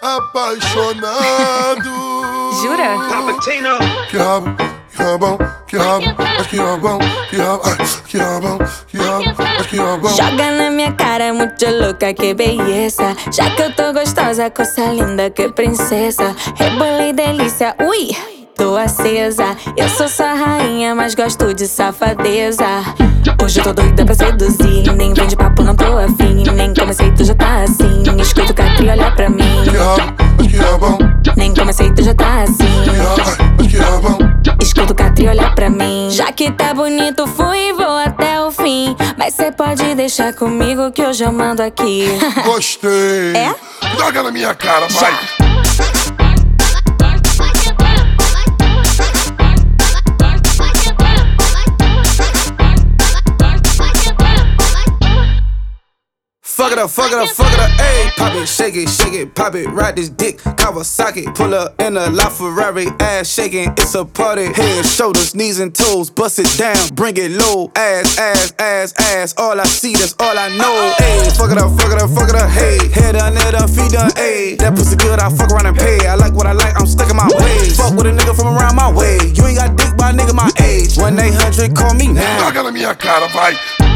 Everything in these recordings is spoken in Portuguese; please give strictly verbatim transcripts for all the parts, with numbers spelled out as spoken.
apaixonado. Jura? Que rabo, que rabão, que rabo, mas que rabão, que rabo, ai, que rabão, que rabo, mas que rabão. Joga na minha cara, muito louca, que beleza. Já que eu tô gostosa, coisa linda, que princesa. Rebolei delícia, ui, tô acesa. Eu sou sua rainha, mas gosto de safadeza. Hoje eu tô doida pra seduzir. Nem vem de papo, não tô afim. Nem comecei, tu já tá assim. Escuta o Catri, olha pra mim. Que rabo, mas que rabão, Nem comecei, tu já tá assim. que rabo, ai, mas que rabão. Escuta o Catri, olha pra mim. Já que tá bonito, fui e vou até o fim. Mas cê pode deixar comigo que hoje eu mando aqui. Gostei. É? Joga na minha cara, vai. Fuck it up, fuck it up, fuck it up, ayy. Pop it, shake it, shake it, pop it, ride this dick, Kawasaki. Pull up in a LaFerrari, ass shaking, it's a party. Head, shoulders, knees and toes, bust it down, bring it low. Ass, ass, ass, ass, all I see, that's all I know. Ayy, fuck it up, fuck it up, fuck it up, hey. Head done, head done, feet done, ayy. That pussy good, I fuck around and pay. I like what I like, I'm stuck in my ways. Fuck with a nigga from around my way. You ain't got dick by a nigga my age. one eight hundred, call me now. Joga na minha cara, vai.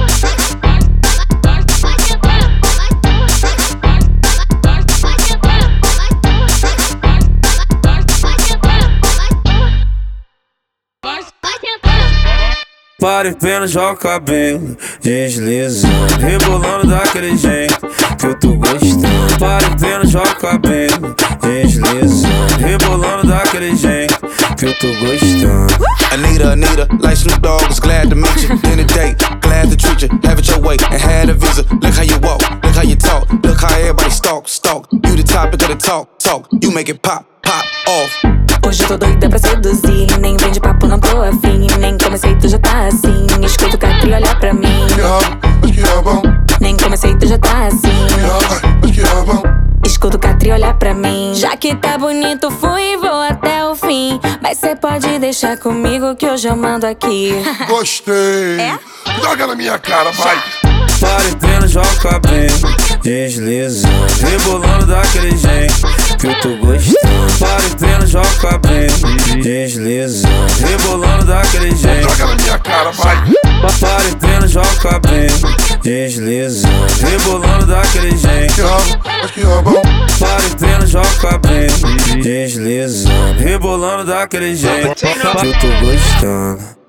Pare, pena, joga o cabelo, deslizando, rebolando daquele jeito que eu tô gostando. Pare, pena, joga o cabelo, deslizando, rebolando daquele jeito que eu tô gostando. Anita, Anita, like Snoop Dogg, was glad to meet you. In the day, glad to treat you, have it your way, and had a visa. Look how you walk, look how you talk, look how everybody stalk, stalk. You the topic of the talk, talk. You make it pop, pop off. Hoje eu tô doida pra seduzir. Nem vem de papo, não tô afim. Nem comecei, tu já tá assim. Escuta o Catri, olha pra mim. Que rabo, mas que rabão, Nem comecei, tu já tá assim. que rabo, ai, mas que rabão. Escuta o Catri, olha pra mim. Já que tá bonito, fui e vou até o fim. Mas cê pode deixar comigo que hoje eu mando aqui. Gostei. É? Joga na minha cara, vai. Pare, pena, joga o cabelo, deslizando, rebolando daquele jeito que eu tô gostando. Pare, pena, joga o cabelo, deslizando, rebolando daquele jeito. Joga na minha cara, vai. Pare, pena, joga o cabelo, deslizando, rebolando daquele jeito. Que rabo, mas que rabão. Pare, pena, joga o cabelo, deslizando, rebolando daquele jeito que eu tô gostando.